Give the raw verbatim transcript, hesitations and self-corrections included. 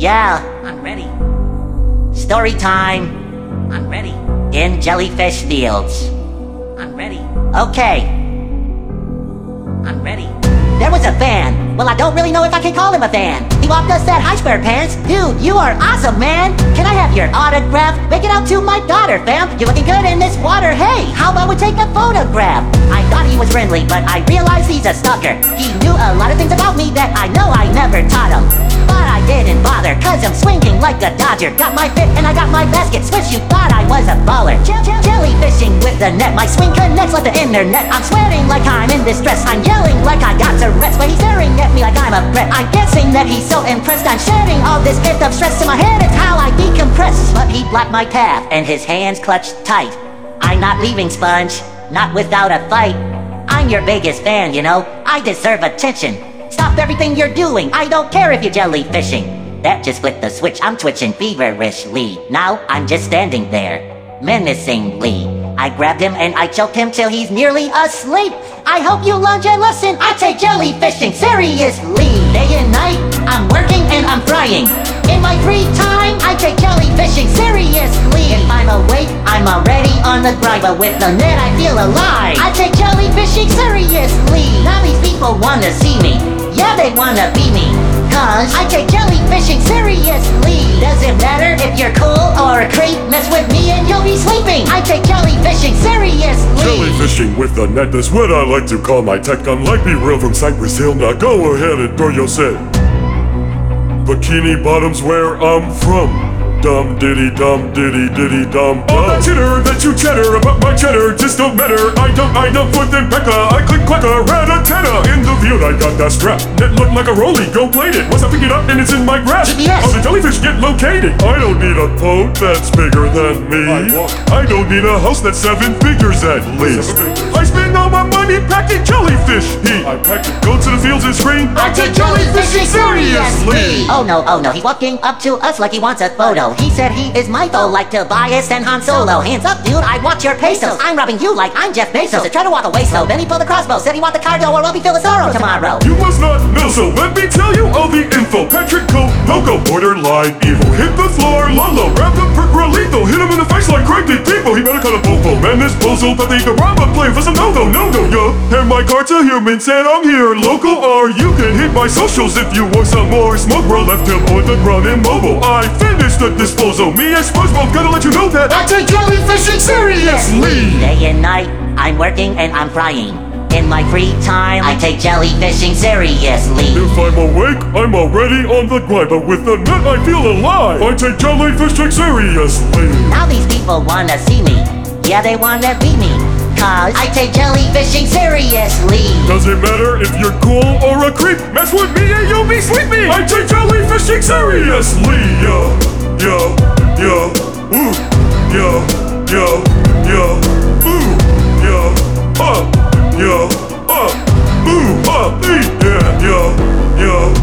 Yeah, I'm ready. Story time. I'm ready. In Jellyfish Fields. I'm ready. Okay. I'm ready. There was a fan. Well, I don't really know if I can call him a fan. He walked us said, "Hi, Square Pants. Dude, you are awesome, man. Can I have your autograph? Make it out to my daughter, fam. You're looking good in this water. Hey, how about we take a photograph?" I thought he was friendly, but I realized he's a stalker. He knew a lot of things about me that I know I never taught him. But I didn't bother, cause I'm swinging like a dodger. Got my fit and I got my basket. Switch, you thought I was a baller. Jell- jell- Jellyfishing with the net. My swing connects like the internet. I'm sweating like I'm in distress. I'm yelling like I got Tourette's, but he's staring at me like I'm a threat. I'm guessing that he's so impressed. I'm shedding all this pent up stress in my head. It's how I decompress. But he blocked my path and his hands clutched tight. I'm not leaving, Sponge. Not without a fight. I'm your biggest fan, you know. I deserve attention. Stop everything you're doing. I don't care if you're jellyfishing. That just flipped the switch. I'm twitching feverishly. Now I'm just standing there, menacingly. I grabbed him and I choked him till he's nearly asleep. I hope you learned your lesson. I take jellyfishing seriously. Day and night, I'm working and I'm frying. In my free time, I take jellyfishing seriously. If I'm awake, I'm already on the grind, but with the net I feel alive. I take jellyfishing seriously. Now these people wanna see me. Yeah, they wanna be me. Cause I take jellyfishing seriously. Doesn't matter if you're cool or a creep. Mess with me and you'll be sleeping. I take jellyfishing seriously. Jellyfishing with a net, that's what I like to call my tech. Unlike Be Real from Cypress Hill, now go ahead and throw your set. Bikini Bottom's where I'm from. Dum diddy dum diddy diddy dum dum. All that chitter that you chatter about my cheddar just don't matter. I don't, I don't put them pecker. I click clacker, rat antenna. In the field I got that strap that looked like a rollie. Go plate it. Once I pick it up and it's in my grasp, G P S. how the jellyfish get located? I don't need a boat that's bigger than me. I don't need a house that's seven figures at least. I spend all my money packing jellyfish heat. I pack it, go to the fields and scream. I take jellyfishing seriously. Oh no, oh no, he's walking up to us like he wants a photo. He said he is Michael, like Tobias and Han Solo. Hands up, dude, I want your pesos. I'm robbing you like I'm Jeff Bezos. So try to walk away slow. Then he pulled the crossbow, said he want the cargo or I'll be feeling sorrow tomorrow. You must not know, so let me tell you all the info. Patrick Cole, Loco, borderline evil. Hit the floor, Lolo, grab the perk, real lethal. Hit him in the face like Craig did people. He better cut a popo. Man, this bozo that they can rob a plane for some no-no, no-no, yo. And my car's a human, said I'm here, local. Or you can hit my socials if you want some more smoke, bro. Left him on the ground immobile. I finished the disposal. Me and SpongeBob gotta let you know that I take jellyfishing seriously. Day and night, I'm working and I'm frying. In my free time, I take jellyfishing seriously. If I'm awake, I'm already on the grind. But with the net, I feel alive. I take jellyfishing seriously. Now these people wanna see me. Yeah, they wanna be me. Cause I take jellyfishing seriously. Doesn't matter if you're cool or a creep. Mess with me and you'll be sleepy. I take jellyfishing seriously. Yo, yo, yo, ooh, yo, yo, yo, ooh, yo, up, yo, up, ooh, up, yeah, yo, yo.